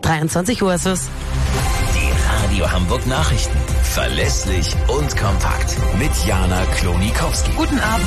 23 Uhr ist es. Die Radio Hamburg Nachrichten. Verlässlich und kompakt. Mit Jana Klonikowski. Guten Abend.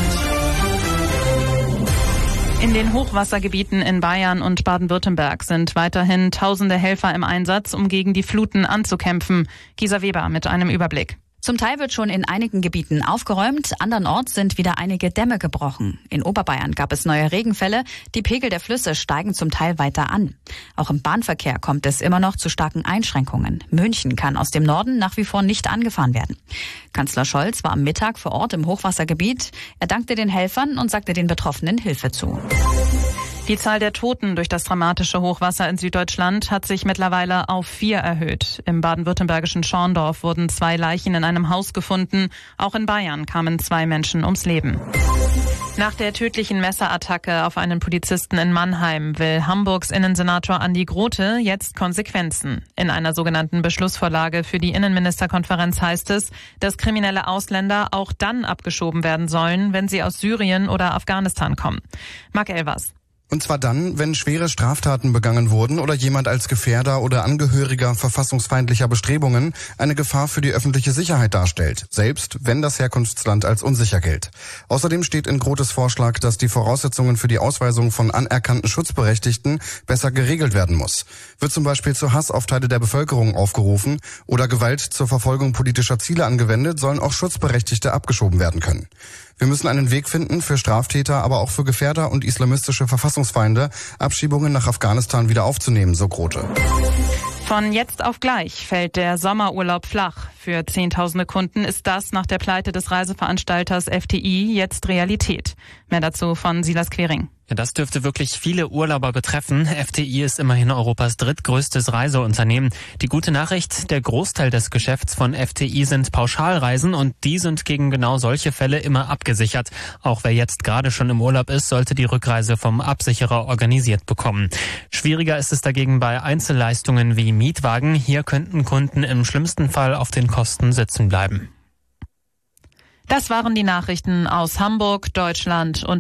In den Hochwassergebieten in Bayern und Baden-Württemberg sind weiterhin tausende Helfer im Einsatz, um gegen die Fluten anzukämpfen. Gisa Weber mit einem Überblick. Zum Teil wird schon in einigen Gebieten aufgeräumt, andernorts sind wieder einige Dämme gebrochen. In Oberbayern gab es neue Regenfälle, die Pegel der Flüsse steigen zum Teil weiter an. Auch im Bahnverkehr kommt es immer noch zu starken Einschränkungen. München kann aus dem Norden nach wie vor nicht angefahren werden. Kanzler Scholz war am Mittag vor Ort im Hochwassergebiet. Er dankte den Helfern und sagte den Betroffenen Hilfe zu. Die Zahl der Toten durch das dramatische Hochwasser in Süddeutschland hat sich mittlerweile auf 4 erhöht. Im baden-württembergischen Schorndorf wurden 2 Leichen in einem Haus gefunden. Auch in Bayern kamen 2 Menschen ums Leben. Nach der tödlichen Messerattacke auf einen Polizisten in Mannheim will Hamburgs Innensenator Andi Grote jetzt Konsequenzen. In einer sogenannten Beschlussvorlage für die Innenministerkonferenz heißt es, dass kriminelle Ausländer auch dann abgeschoben werden sollen, wenn sie aus Syrien oder Afghanistan kommen. Marc Elvers. Und zwar dann, wenn schwere Straftaten begangen wurden oder jemand als Gefährder oder Angehöriger verfassungsfeindlicher Bestrebungen eine Gefahr für die öffentliche Sicherheit darstellt, selbst wenn das Herkunftsland als unsicher gilt. Außerdem steht in Grotes Vorschlag, dass die Voraussetzungen für die Ausweisung von anerkannten Schutzberechtigten besser geregelt werden muss. Wird zum Beispiel zu Hass auf Teile der Bevölkerung aufgerufen oder Gewalt zur Verfolgung politischer Ziele angewendet, sollen auch Schutzberechtigte abgeschoben werden können. Wir müssen einen Weg finden, für Straftäter, aber auch für Gefährder und islamistische Verfassungsfeinde Abschiebungen nach Afghanistan wieder aufzunehmen, so Grote. Von jetzt auf gleich fällt der Sommerurlaub flach. Für Zehntausende Kunden ist das nach der Pleite des Reiseveranstalters FTI jetzt Realität. Mehr dazu von Silas Quering. Ja, das dürfte wirklich viele Urlauber betreffen. FTI ist immerhin Europas drittgrößtes Reiseunternehmen. Die gute Nachricht, der Großteil des Geschäfts von FTI sind Pauschalreisen und die sind gegen genau solche Fälle immer abgesichert. Auch wer jetzt gerade schon im Urlaub ist, sollte die Rückreise vom Absicherer organisiert bekommen. Schwieriger ist es dagegen bei Einzelleistungen wie Mietwagen. Hier könnten Kunden im schlimmsten Fall auf den Kosten sitzen bleiben. Das waren die Nachrichten aus Hamburg, Deutschland und